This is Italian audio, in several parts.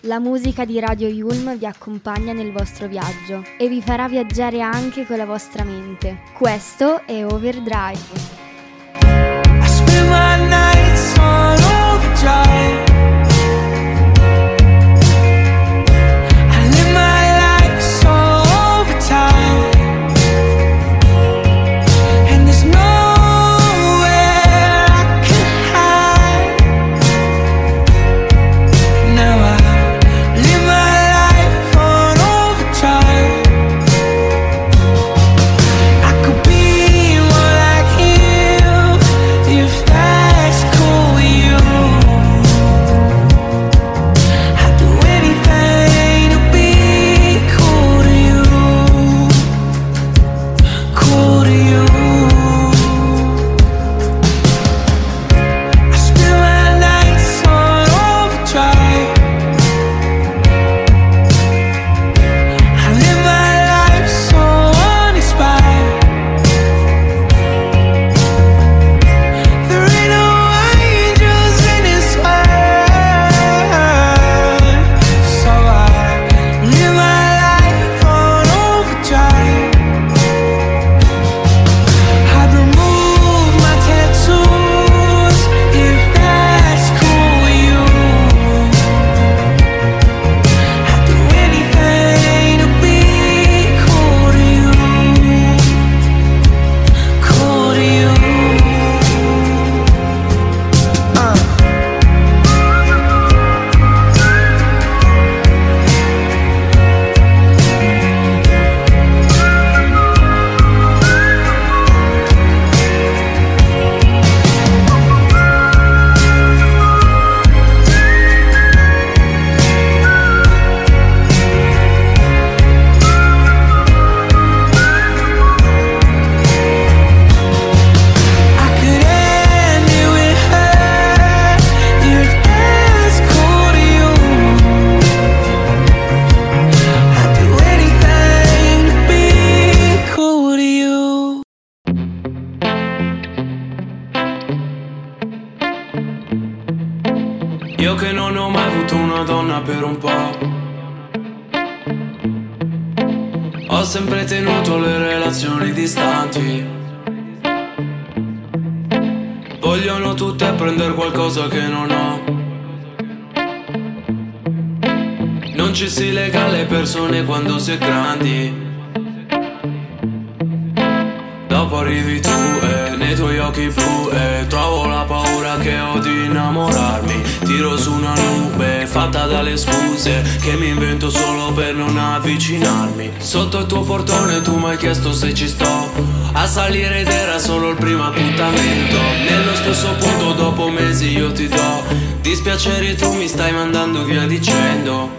La musica di Radio Yulm vi accompagna nel vostro viaggio e vi farà viaggiare anche con la vostra mente. Questo è Overdrive. I spend my nights on overdrive. I live my life so overtime. And there's nowhere I can hide. Now I live my life on overdrive. I could be more like him if that's cool with you. I'd do anything to be cool to you. Cool to you. I spend my nights on overdrive. I live my life so uninspired. There ain't no angels in this world, so I live my life on overdrive. I'd remove my tattoos if that's cool with you. I'd do anything to be cool to you. Cool to you. I could end it with her if that's cool to you. I'd do anything to be cool to you. Io che non ho mai avuto una donna per un po', ho sempre tenuto le relazioni distanti. Vogliono tutte prendere qualcosa che non ho. Non ci si lega alle persone quando si è grandi. Dopo arrivi tu e nei tuoi occhi blu e trovo la paura che ho di innamorarmi. Tiro su una nube fatta dalle scuse che mi invento solo per non avvicinarmi. Sotto il tuo portone tu mi hai chiesto se ci sto a salire ed era solo il primo appuntamento. Nello stesso punto dopo mesi io ti do dispiacere e tu mi stai mandando via dicendo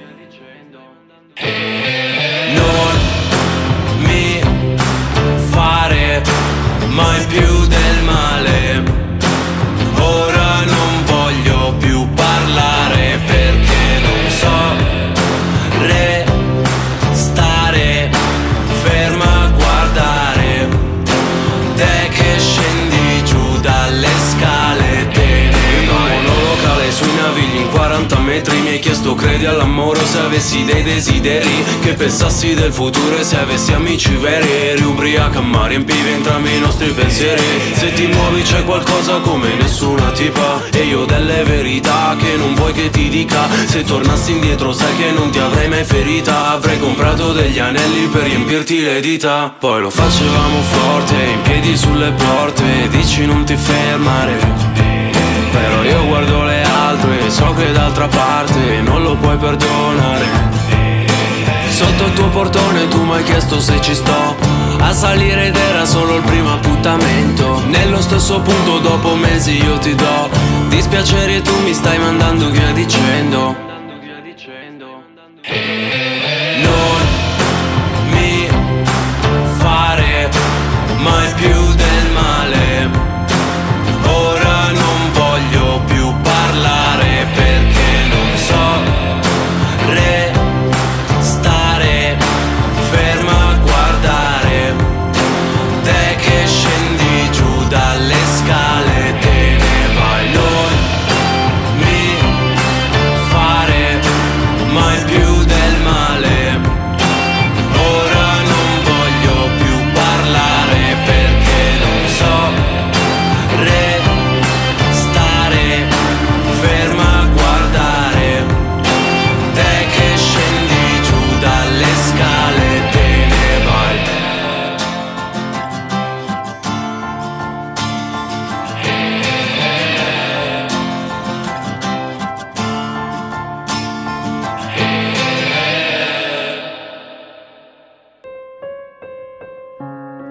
non mi fare mai più del male. Ora non voglio più parlare perché non so restare ferma a guardare te che scendi giù dalle scale. Te ne vai monolocale sui navigli in 40 metri. Mi hai chiesto credi all'amore o se avessi dei desideri, che pensassi del futuro e se avessi amici veri. Eri ubriaca ma riempivi entrambi i nostri pensieri. Se ti muovi c'è qualcosa come nessuna tipa e io delle verità che non vuoi che ti dica. Se tornassi indietro sai che non ti avrei mai ferita. Avrei comprato degli anelli per riempirti le dita. Poi lo facevamo forte, in piedi sulle porte. Dici non ti fermare, però io guardo le altre e so che d'altra parte non lo puoi perdonare. Sotto il tuo portone tu mi hai chiesto se ci sto a salire ed era solo il primo appuntamento. Nello stesso punto dopo mesi io ti do dispiacere e tu mi stai mandando via dicendo non mi fare mai più del male. Ora non voglio più parlare perché non so restare ferma a guardare te che scendi giù dalle scale. Te ne vai, non mi fare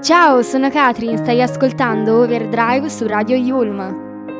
Ciao, sono Katrin, stai ascoltando Overdrive su Radio Yulm.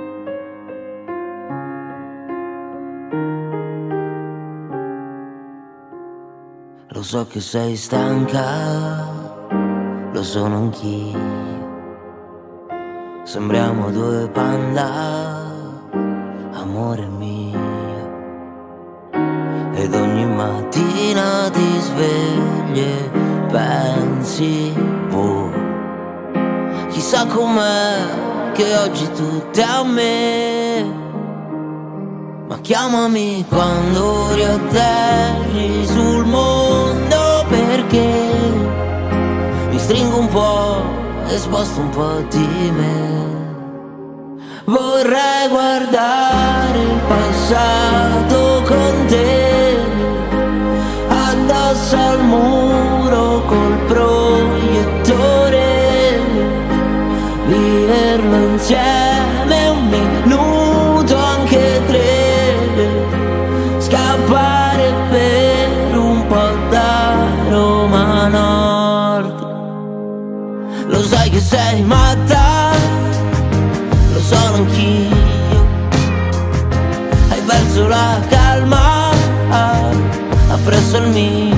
Lo so che sei stanca, lo sono anch'io. Sembriamo due panda, amore mio. Ed ogni mattina ti svegli e pensi, boh, chissà com'è che oggi tutto è a me. Ma chiamami quando riatterri sul mondo, perché mi stringo un po' e sposto un po' di me. Vorrei guardare il passato con te, addosso al muro col proiettore, viverlo insieme un minuto, anche tre, scappare per un po' da Roma Nord. Lo sai che sei matta, lo sono anch'io. Hai perso la calma appresso al mio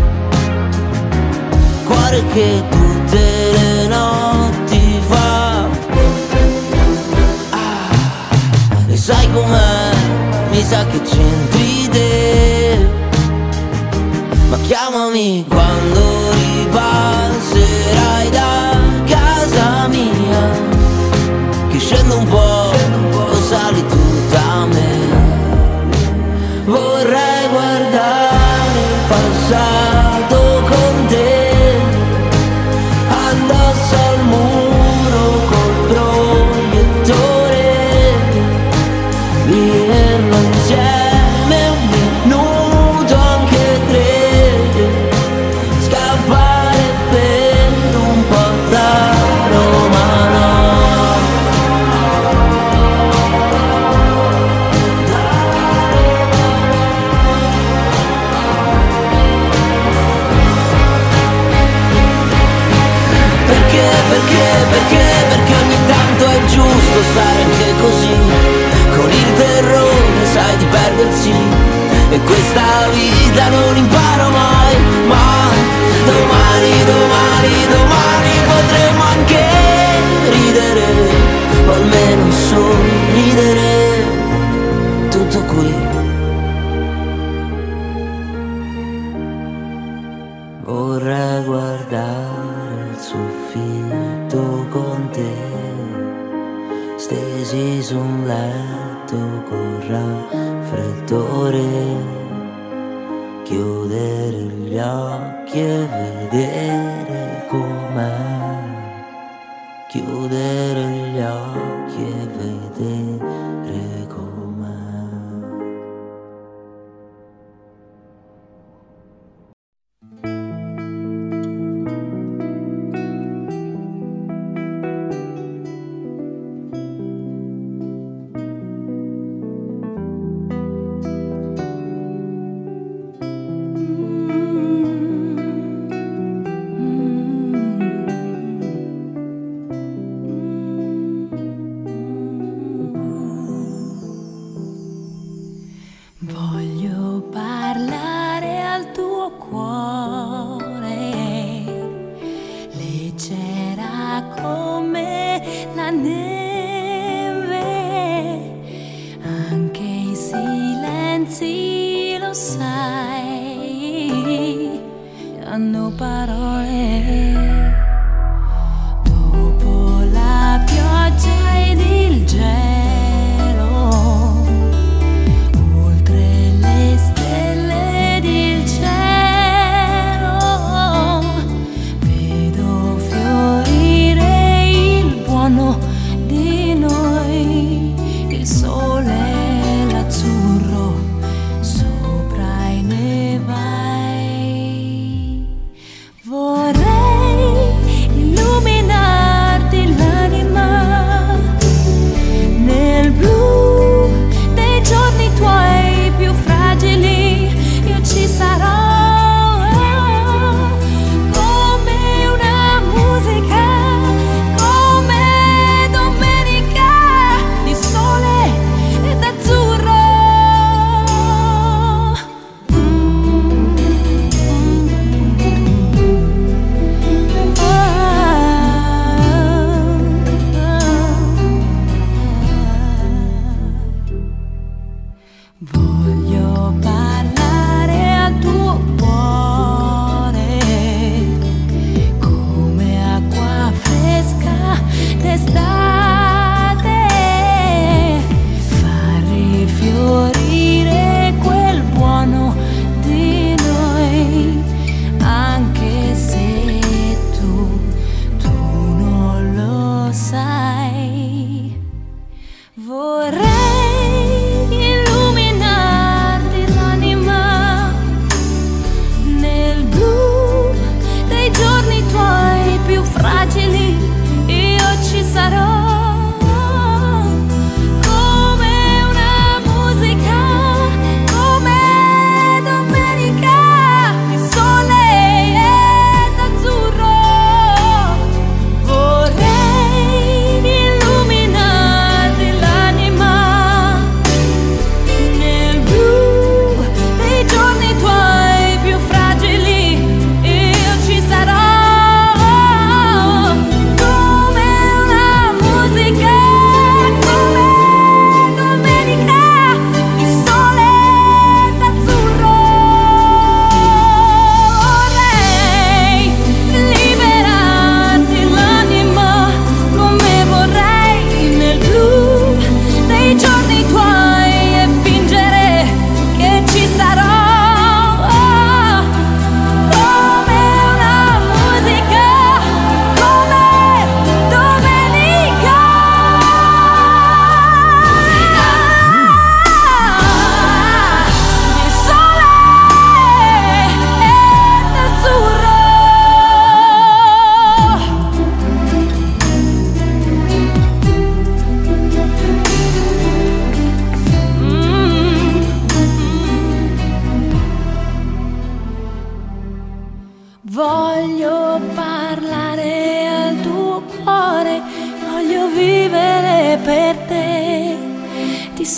cuore che tutte le notti fa. E sai com'è? Mi sa che c'entri te. Ma chiamami quando ripasserai da casa mia, che scendo un po', o sali tutta a me. Vorrei guardare il passato con te, addosso al muro col proiettore, viverlo insieme un minuto, anche tre, scappare per un po' da Roma Nord. Perché ogni tanto è giusto stare anche così, con il terrore, sai, di perdersi. E questa vita non imparo mai, ma domani potremo anche ridere, o almeno sorridere, tutto qui. Vorrei guardare il soffitto con te, stesi su un letto con raffreddore, chiudere gli occhi e vedere com'è, chiudere gli occhi e vedere com'è.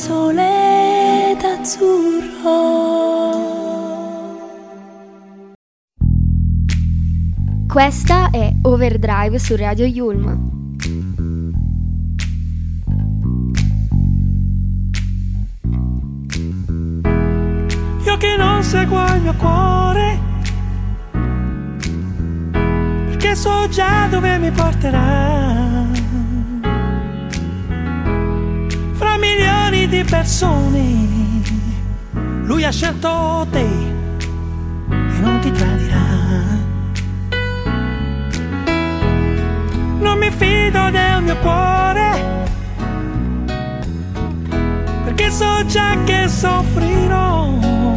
sole d'azzurro. Questa è Overdrive su Radio Yulm. Io che non seguo il mio cuore, perché so già dove mi porterà. Fra milioni di persone, lui ha scelto te e non ti tradirà. Non mi fido del mio cuore, perché so già che soffrirò.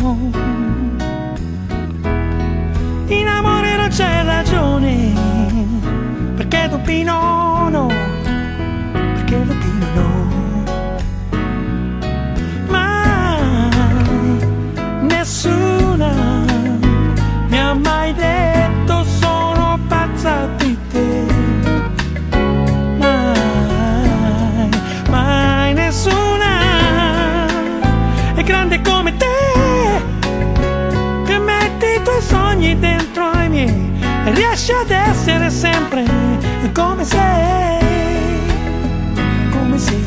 In amore non c'è ragione, perché Dupino no, perché Dupino no. Mai nessuna mi ha mai detto sono pazza di te. Mai, mai nessuna è grande come te, che metti i tuoi sogni dentro ai miei e riesci ad essere sempre come sei, come sei.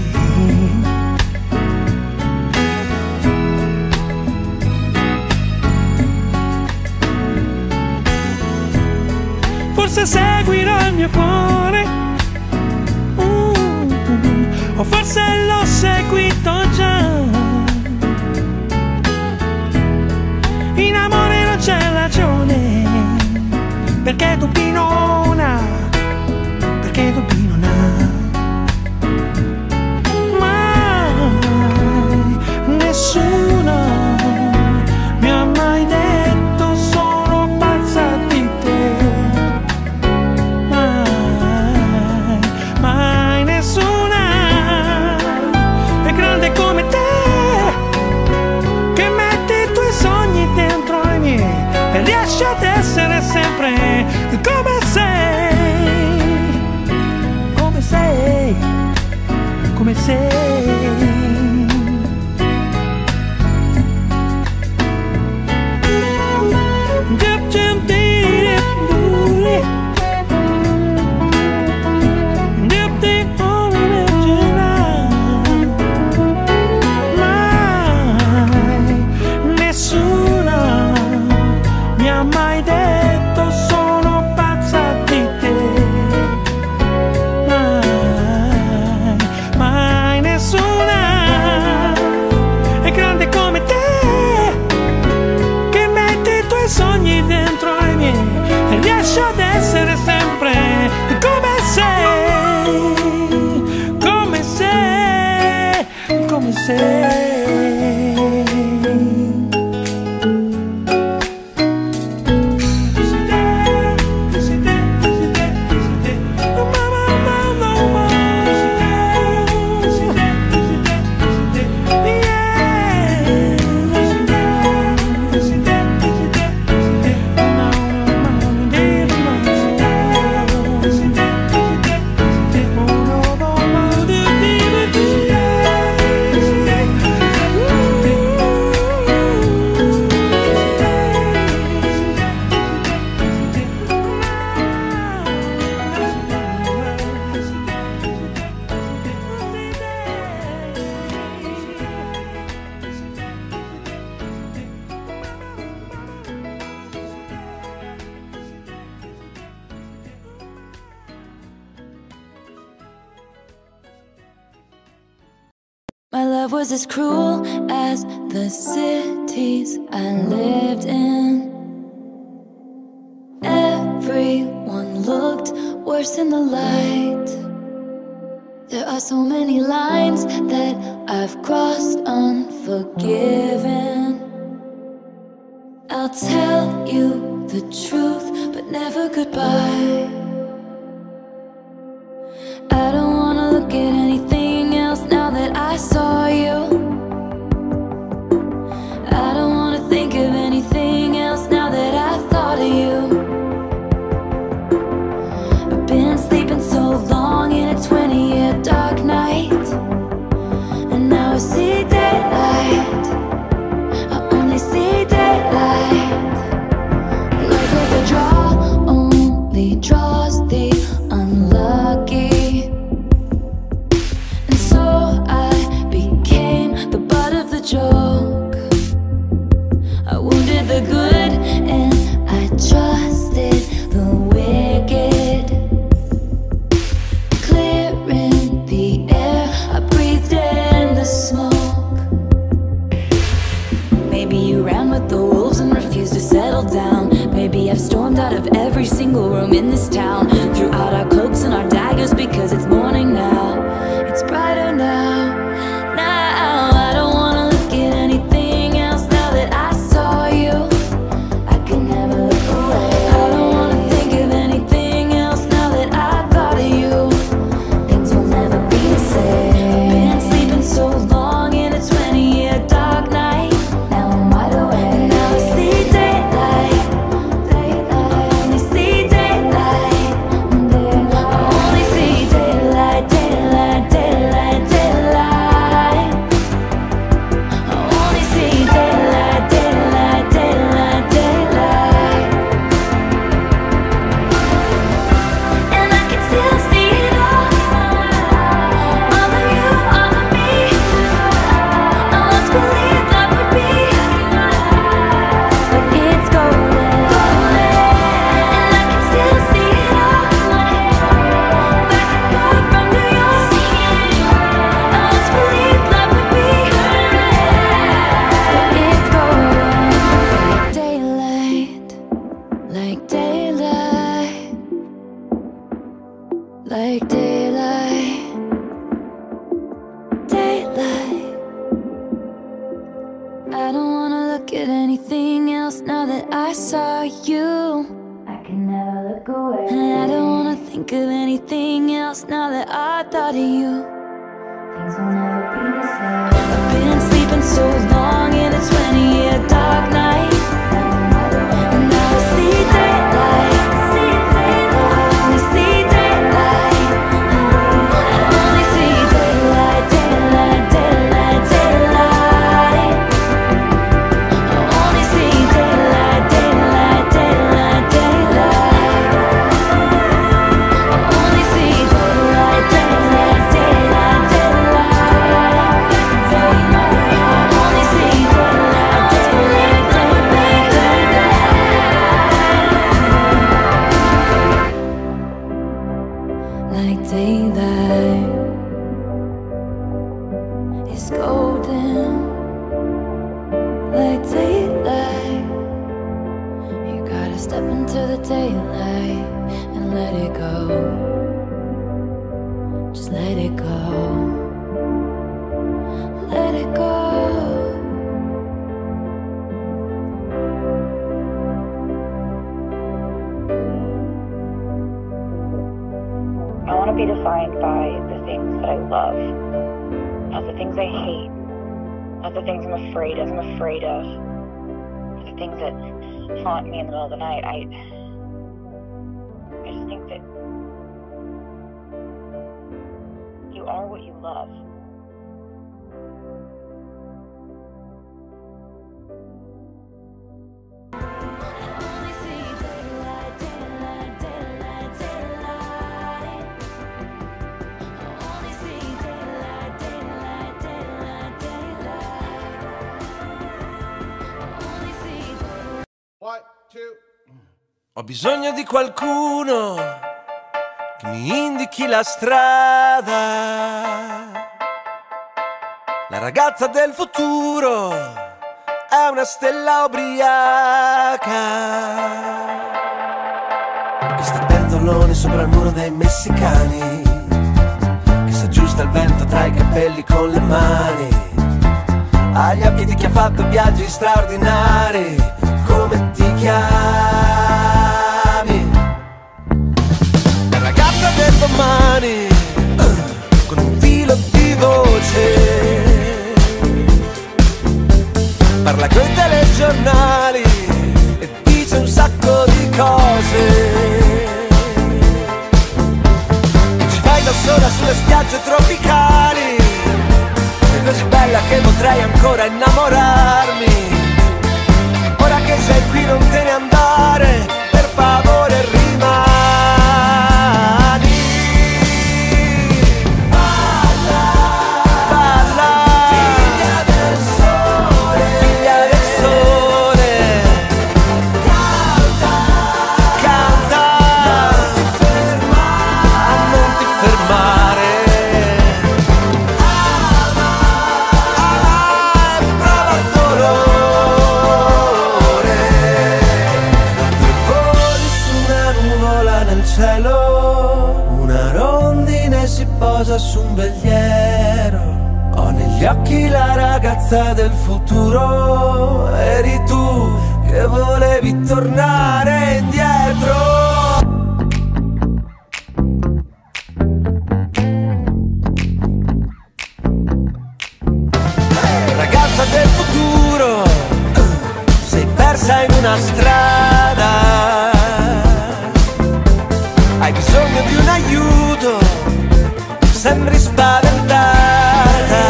Forse seguirò il mio cuore, o forse l'ho seguito già. In amore non c'è ragione, perché Dupino na, perché Dupino na. Mai nessuno mi ha mai detto sono pazza di te. Mai, mai nessuna è grande come te, che metti i tuoi sogni dentro ai miei e riesci ad essere sempre come sei, come sei, come sei. Mai detto sono pazza di te. Mai, mai nessuna è grande come te, che metti i tuoi sogni dentro ai miei e riesci ad essere sempre come sei, come sei, come sei. My love was as cruel as the cities I lived in. Everyone looked worse in the light. There are so many lines that I've crossed unforgiven. I'll tell you the truth, but never goodbye. I don't wanna look at anything else now that I saw you. I don't wanna think of anything else now that I thought of you. I've been sleeping so long in a 20-year dark night, and now I see think of anything else now that I saw you. I can never look away. And I don't wanna think of anything else now that I thought of you. Things will never be the same. I've been sleeping so long in a 20-year dark night, and now I see daylight. I see daylight. I only see daylight, daylight, daylight, daylight. I only see daylight, daylight, daylight, daylight. I only see daylight, daylight, daylight, daylight. I only see daylight, daylight, daylight, daylight. Like daylight is golden. Like daylight, you gotta step into the daylight and let it go. Just let it go. Let it go. I want to be defined by the things that I love, not the things I hate, not the things I'm afraid of, the things that haunt me in the middle of the night. I just think that you are what you love. Only see daylight, daylight, daylight, daylight. I only see daylight, daylight, daylight, daylight. I only see daylight. Ho bisogno di qualcuno che mi indichi la strada. La ragazza del futuro è una stella ubriaca che sta pentolone sopra il muro dei messicani, che si aggiusta il vento tra i capelli con le mani, ha gli occhi di chi ha fatto viaggi straordinari. Come ti chiami? La ragazza del domani, con un filo di voce, parla coi telegiornali e dice un sacco di cose. Ci fai da sola sulle spiagge tropicali, sei così bella che potrei ancora innamorarmi. Ora che sei qui non te ne andare, per favore rimani. Balla, balla, figlia del sole, figlia del sole. Canta, canta, non ti fermare, non ti fermare. Ama, ama e prova il dolore. Cielo, una rondine si posa su un veliero. Ho negli occhi la ragazza del futuro. Eri tu che volevi tornare indietro. Ragazza del futuro, sei persa in una strada. Hai bisogno di un aiuto, sembri spaventata.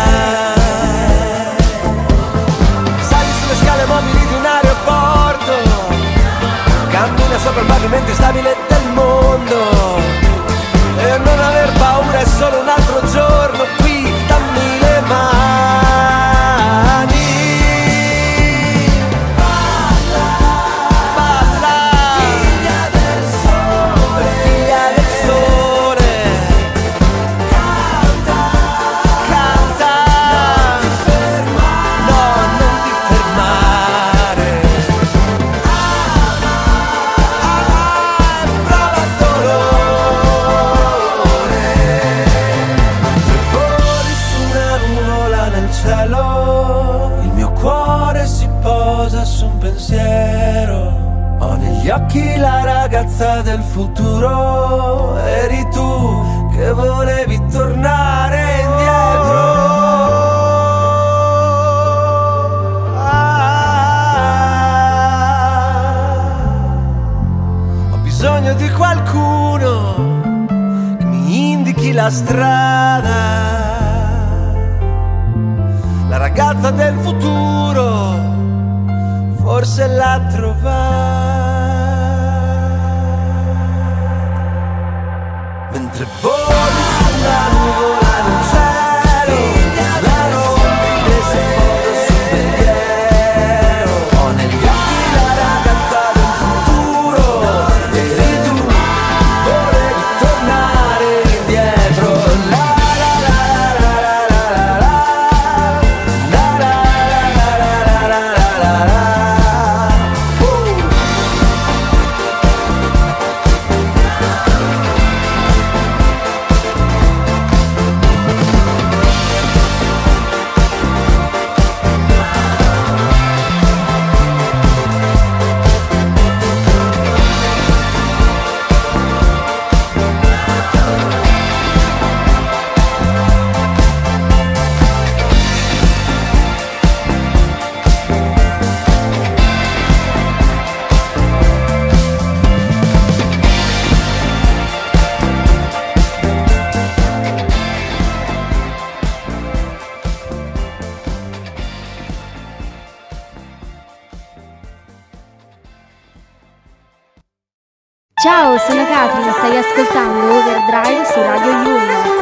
Sali sulle scale mobili di un aeroporto, cammina sopra il pavimento instabile del mondo. E non aver paura, è solo un altro giorno qui, dammi le mani. nessun pensiero. Ho negli occhi la ragazza del futuro. Eri tu che volevi tornare indietro. Ho bisogno di qualcuno che mi indichi la strada. La ragazza del futuro forse l'ha trovata. Mentre voli sulla nuvola in un cielo, la notte sembra sul pensiero. Ho negli occhi la ragazza del futuro. Eri tu, volevi tornare indietro. La la la la la la la la la la la la. Ciao, sono Katrin, stai ascoltando Overdrive su Radio Yulma.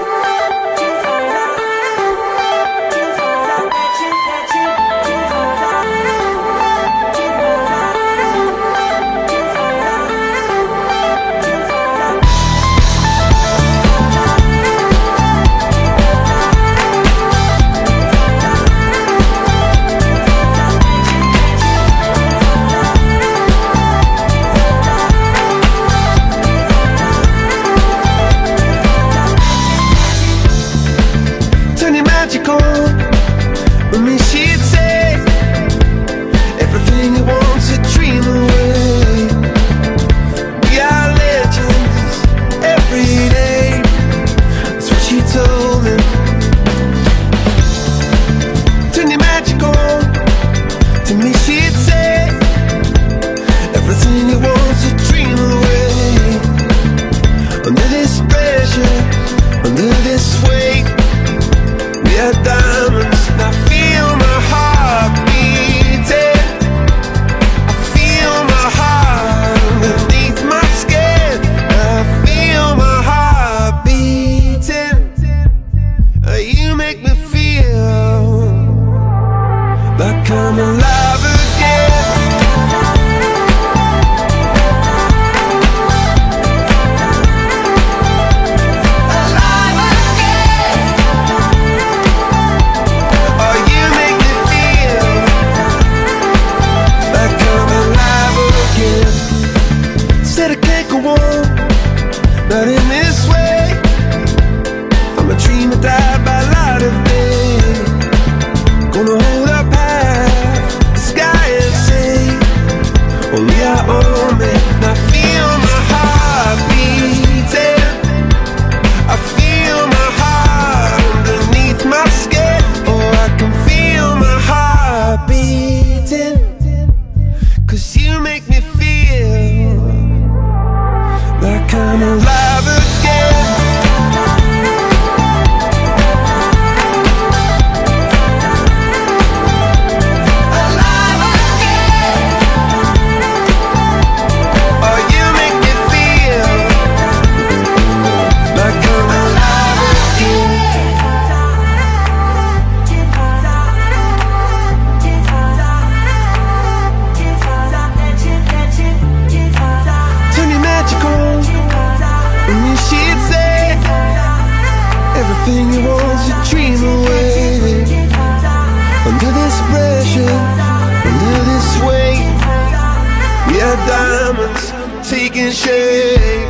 taking shape.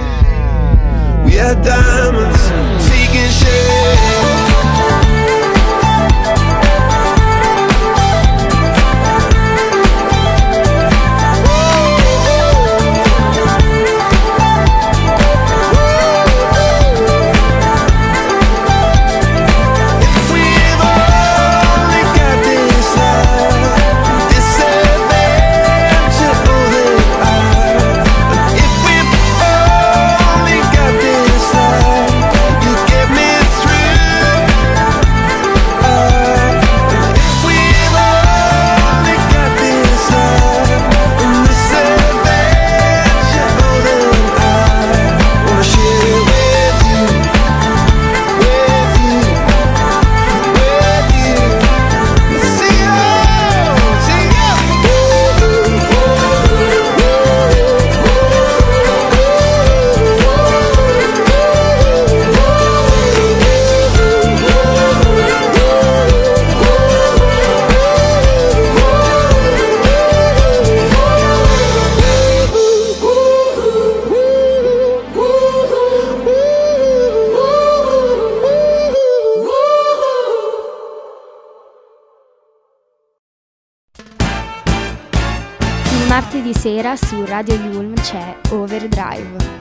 We had diamonds taking shape. martedì sera su Radio Yulm c'è Overdrive.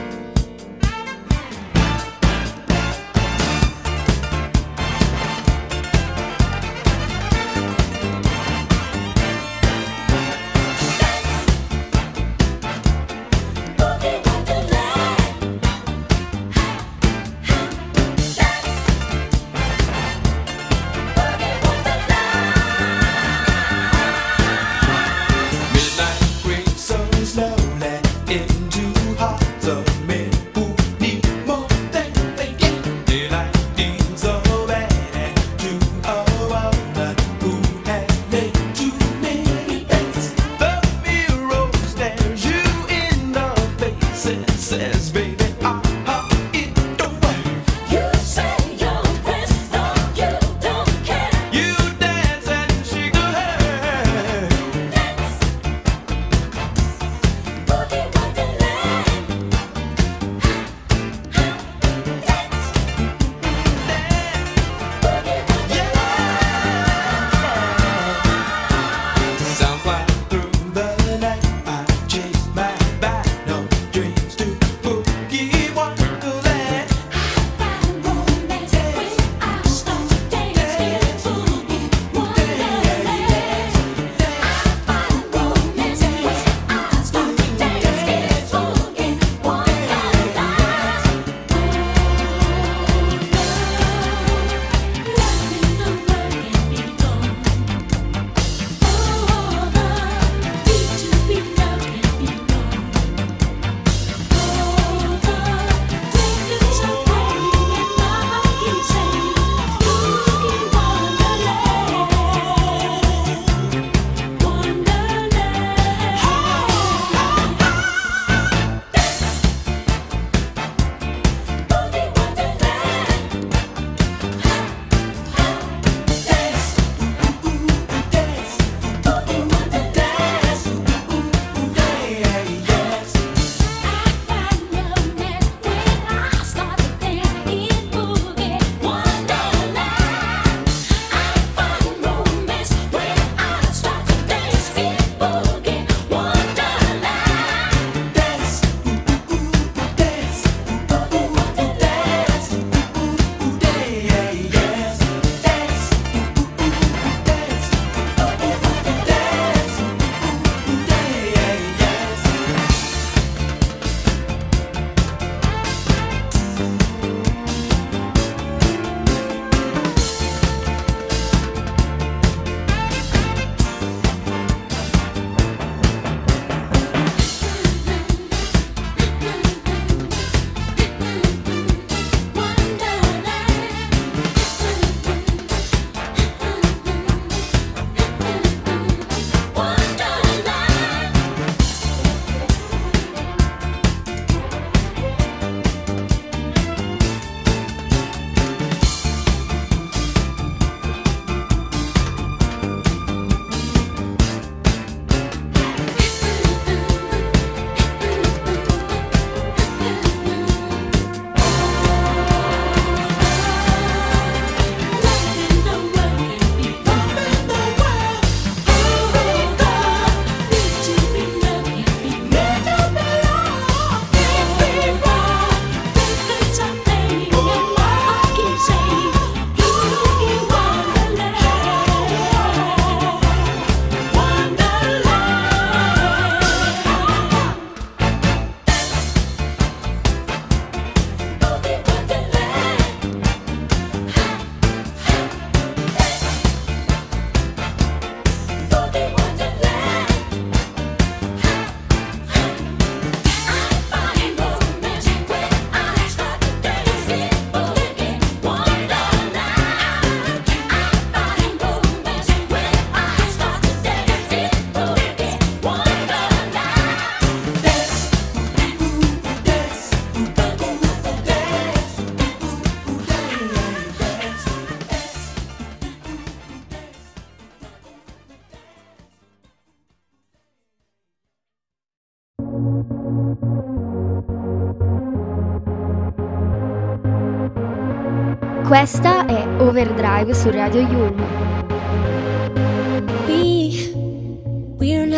Questa è Overdrive su Radio Yulm. We're not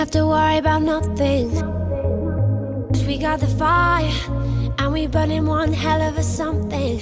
have to worry about nothing. 'Cause we got the fire, and we burning one hell of a something.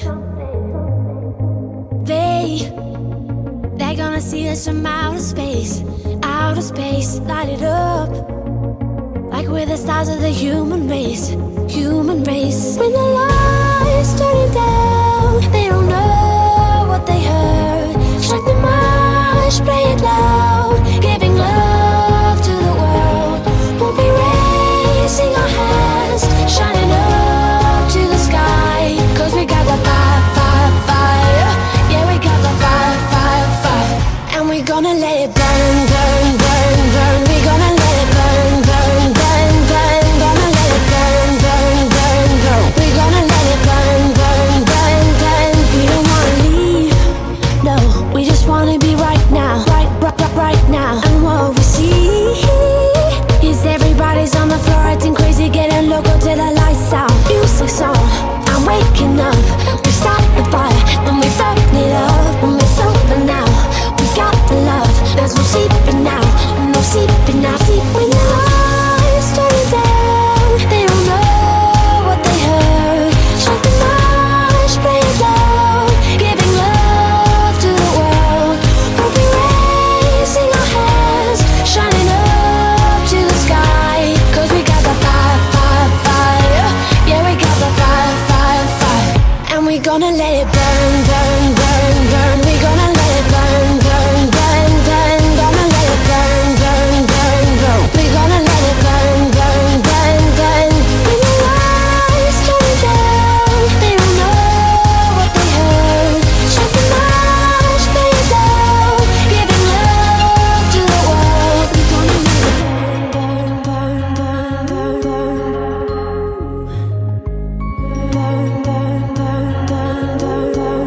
They're gonna see us from outer space, light it up. Like we're the stars of the human race. When the lights turning down, they don't know what they heard. Strike the march, play it loud, giving love to the world. We'll be raising our hands, shining up to the sky. 'Cause we got the fire, fire, fire. Yeah, we got the fire, fire, fire. And we're gonna let it burn, burn, burn, burn. We're gonna let it burn, burn, burn, burn. Gonna let it burn, burn, burn, burn. We're gonna let it burn, burn, burn, burn. We don't wanna leave, no. We just wanna be right now, right now. And what we see is everybody's on the floor acting crazy, getting loco till the lights out. Music's on, I'm waking up. We start the fire, then we burn it up. When we're sober now, we got the love. There's no sleeping now, no sleeping now. When the lights turn down, they don't know what they heard. Strike the march, play it loud, giving love to the world. We'll be raising our hands, shining up to the sky. 'Cause we got the fire, fire, fire. Yeah, we got the fire, fire, fire. And we're gonna let it burn, burn, burn, burn. We're gonna let it burn, burn, burn, burn. Gonna let it burn, burn, burn, burn. We're gonna let it burn, burn, burn, burn. When the lights turn down, they don't know what they heard. Strike the march, play it loud, giving love to the world. We're gonna let it burn, burn, burn, burn, burn, burn, burn, burn, burn, burn, burn.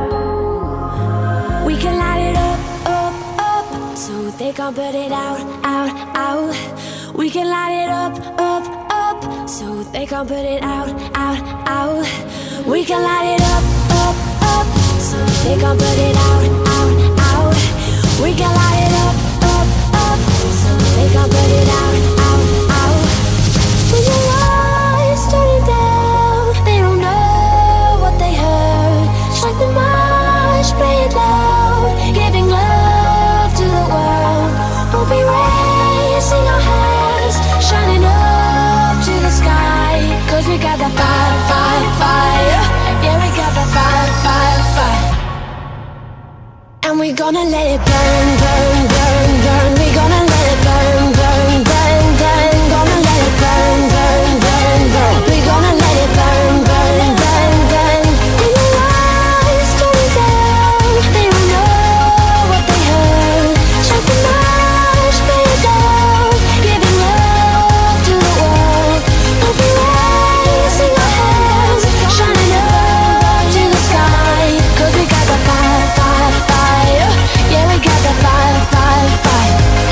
We can light it up, up, up, so they can't put it out, out, out. We can light it up, up, up, so they can't put it out, out, out. We can light it up, up, up, so they can't put it out, out, out. We can light it up, up, up, so they can't put it out, out, out. When the lights turning down, they don't know what they heard. Strike the march, play it loud, giving love to the world. We'll be raising our hands, shining up to the sky. 'Cause we got the fire, fire, fire. Yeah, we got the fire, fire, fire. And we're gonna let it burn, burn, burn, burn. We're gonna let it burn, burn, burn, burn. Gonna let it burn, burn, burn, burn. We're gonna let it burn, burn, burn, burn. When the lights turn down, they don't know what they heard. Strike the march, play it loud, giving love to the world. We'll be raising our hands, shining up to the sky. 'Cause we got the fire, fire, fire. Yeah, we got the fire, fire, fire.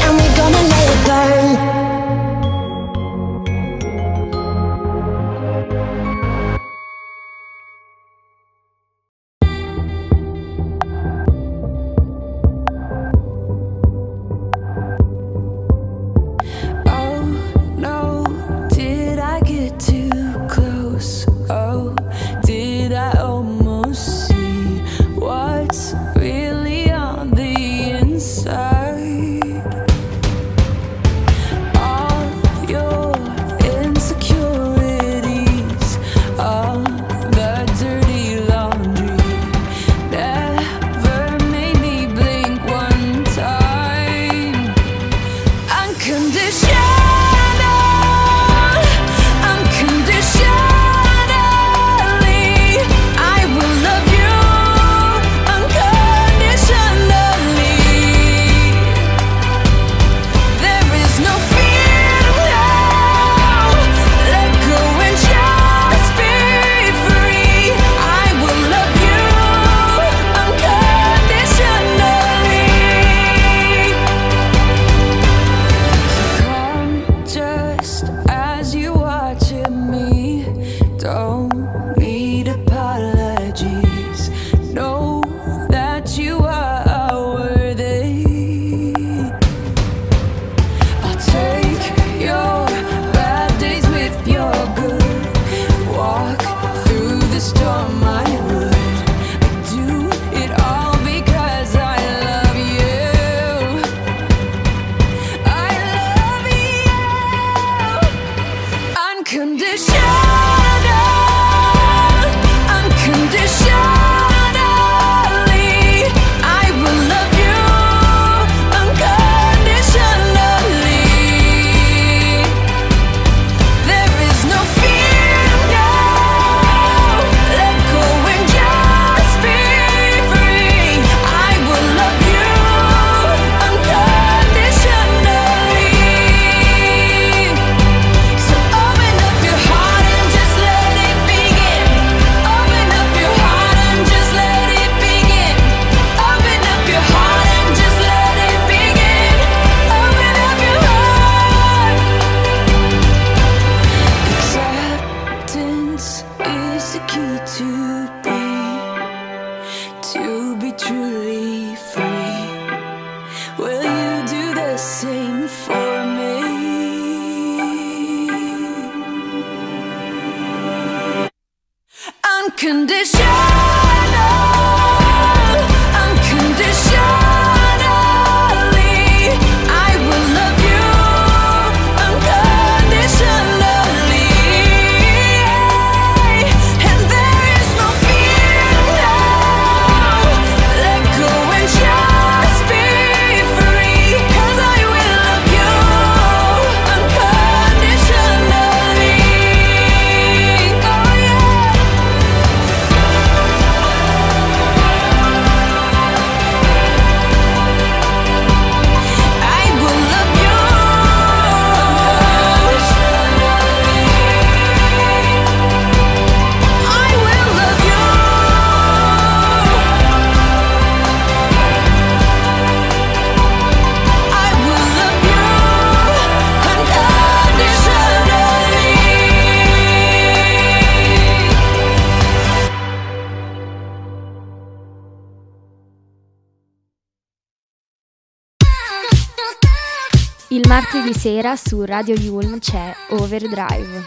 Il martedì sera su Radio Yulm c'è Overdrive.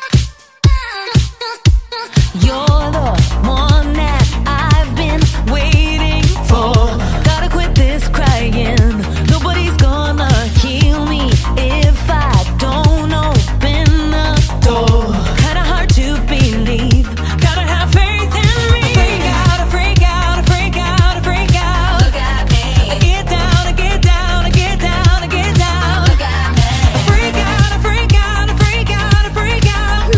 You're the one that I've been waiting for. Gotta quit this crying. Nobody's gonna kill me if I don't open the door. Kinda hard to believe. Gotta have faith in me. Freak out, I freak out, I freak out, I freak out. Look at me. I get down, I get down, I get down, I get down. Look at me. I freak out, I freak out, I freak out, I freak out.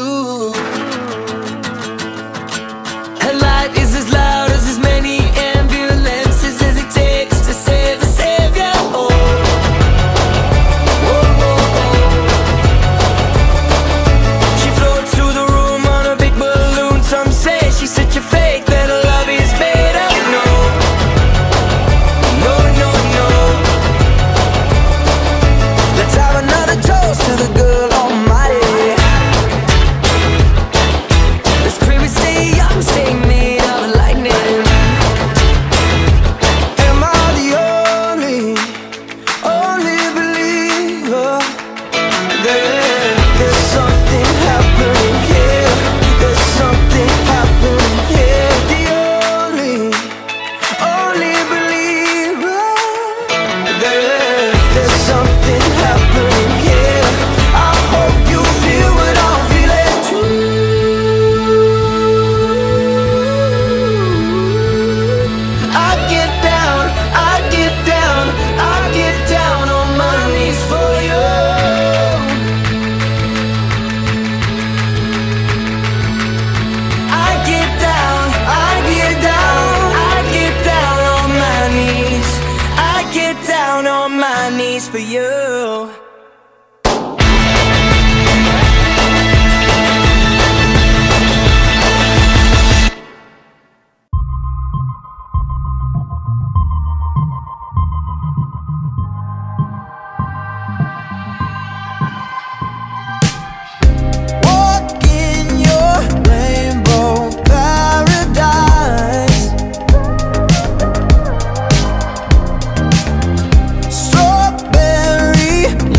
you. Her light is as loud as many ambulances as it takes to save a savior. Oh. Oh, oh, oh. She floats through the room on a big balloon. Some say she's such a fake that her love is made up. No, no, no, no. Let's have another toast to the girl almighty. Let's pray we stay young, stay made of lightning. Am I the only believer? There's something happening here. There's something happening here. The only believer. There's something happening here. I hope you feel what I'm feeling too. I get down, I get down, I get down on my knees for you. I get down, I get down, I get down on my knees. I get down on my knees for you. Walk in your rainbow paradise. Strawberry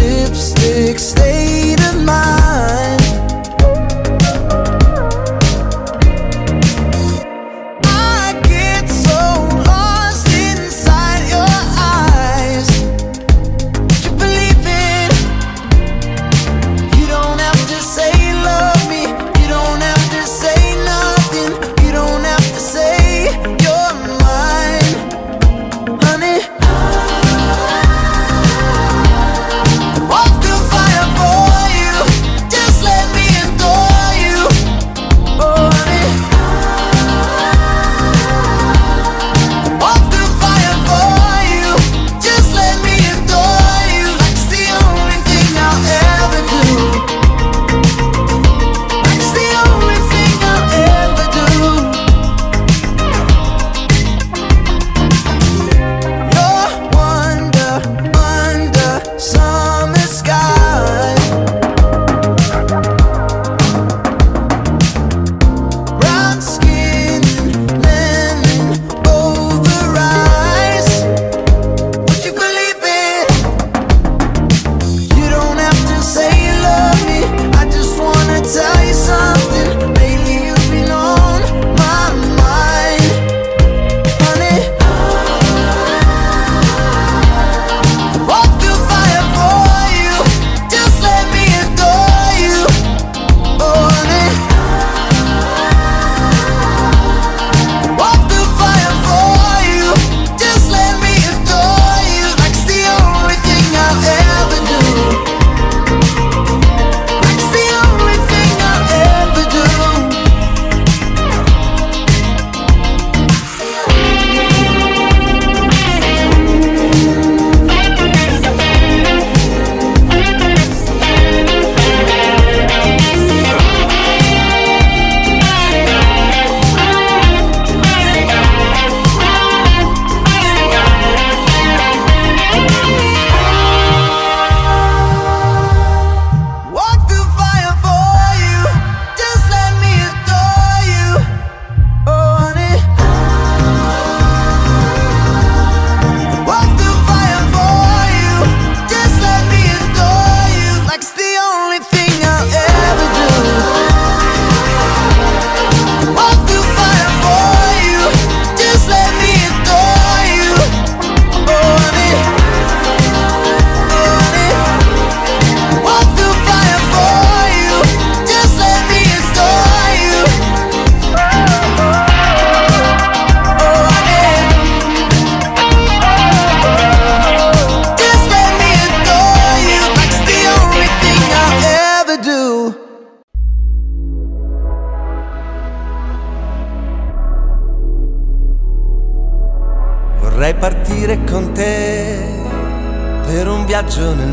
Vorrei partire con te per un viaggio nel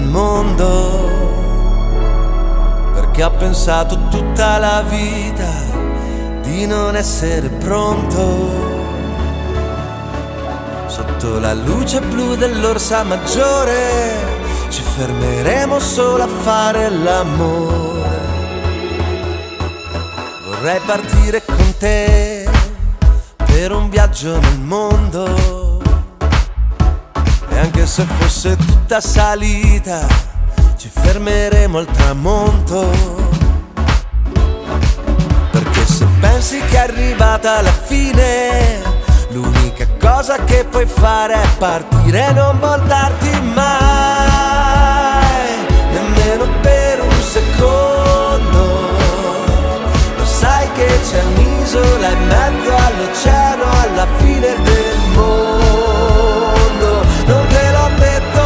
mondo, perché ho pensato tutta la vita di non essere pronto. Sotto la luce blu dell'Orsa Maggiore ci fermeremo solo a fare l'amore. Vorrei partire con te per un viaggio nel mondo, e anche se fosse tutta salita ci fermeremo al tramonto, perché se pensi che è arrivata la fine, l'unica cosa che puoi fare è partire e non voltarti mai, nemmeno per un secondo. Lo sai che c'è un'isola in mezzo all'oceano, alla fine del mondo. Non te l'ho detto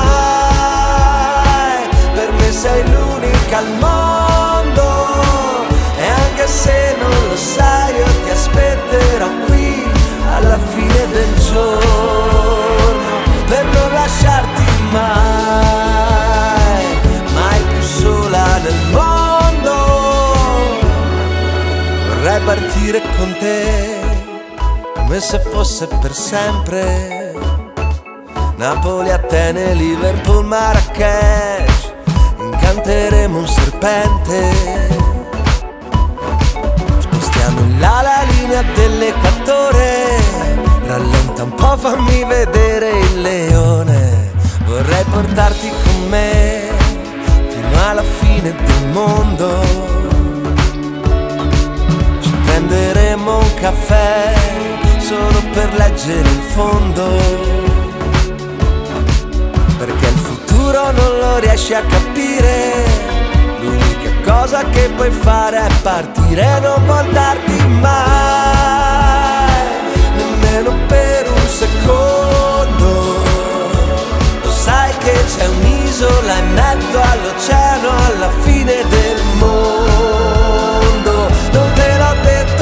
mai, per me sei l'unica al mondo, e anche se non lo sai io ti aspetterò qui alla fine del giorno, per non lasciarti mai, mai più sola nel mondo. Vorrei partire con te come se fosse per sempre, Napoli, Atene, Liverpool, Marrakech, incanteremo un serpente. Spostiamo in là la linea dell'equatore, rallenta un po', fammi vedere il leone. Vorrei portarti con me fino alla fine del mondo. Ci prenderemo un caffè solo per leggere il fondo, perché il futuro non lo riesci a capire. L'unica cosa che puoi fare è partire e non voltarti mai, nemmeno per un secondo. Lo sai che c'è un'isola in mezzo all'oceano, alla fine del mondo. Non te l'ho detto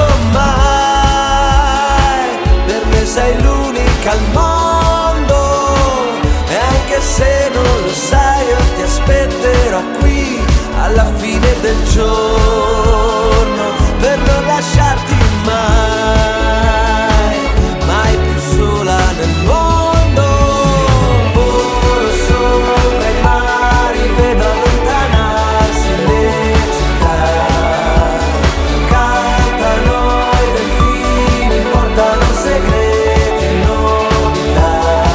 mai, per me sei l'unica al mondo, e anche se non lo sai io ti aspetterò qui alla fine del giorno, per non lasciarti mai, mai più sola nel mondo. Volo sopra i mari, vedo allontanarsi le città, cantano i delfini, portano segreti, novità.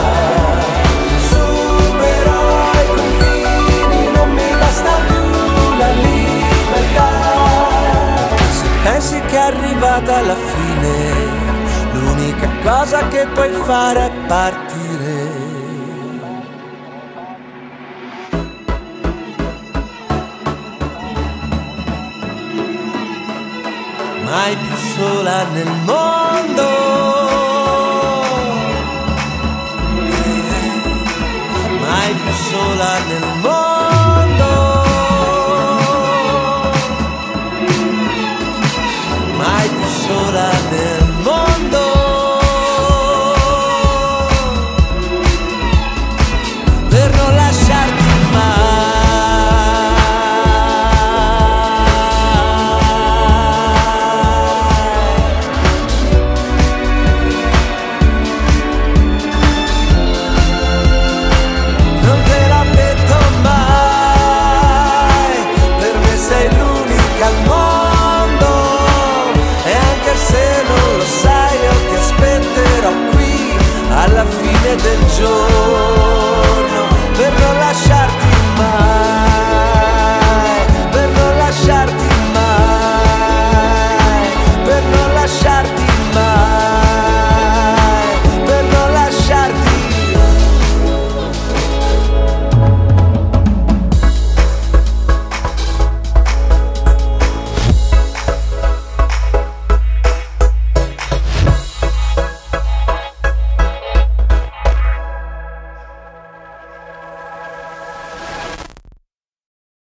Supero i confini, non mi basta più la libertà. Se pensi che è arrivata alla fine, l'unica cosa che puoi fare è partire. Mai più sola nel mondo, mai più sola nel